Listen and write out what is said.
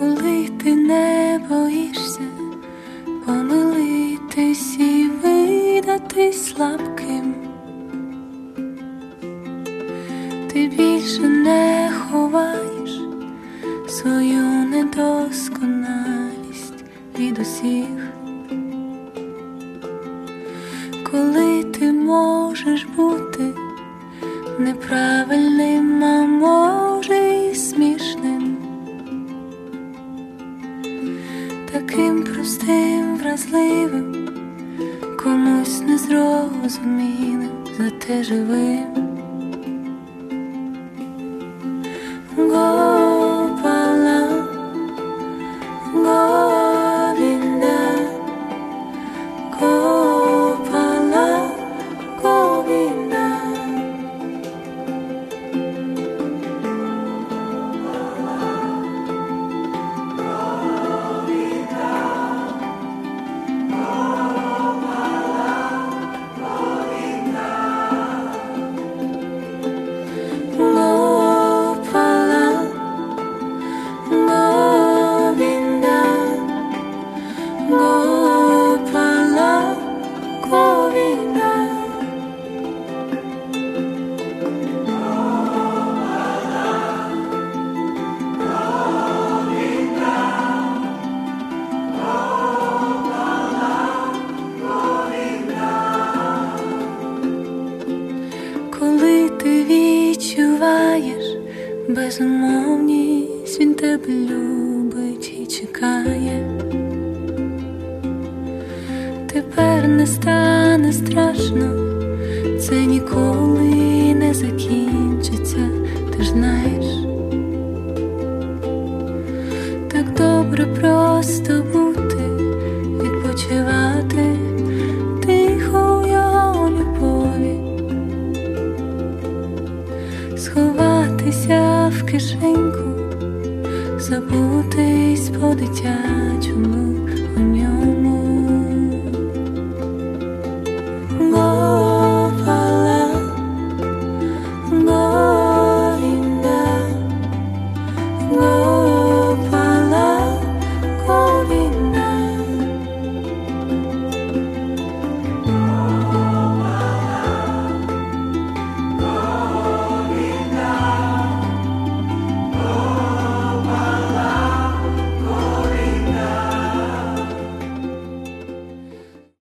Коли ти не боїшся помилитись і видатись слабким, ти більше не ховаєш свою недосконалість від усіх. Коли ти можеш бути неправильним, а може і смішним, таким простим, вразливим, комусь незрозумілим, зате живим. Гопала, Говінда, Гопала, Говінда. Коли ти відчуваєш безумовність, він тебе любить і чекає. Тепер не стане страшно, це ніколи не закінчиться, ти ж знаєш. Так добре просто бути, відпочивати тихо в його любові, сховатися в кишеньку, забутись по-дитячому у ньому.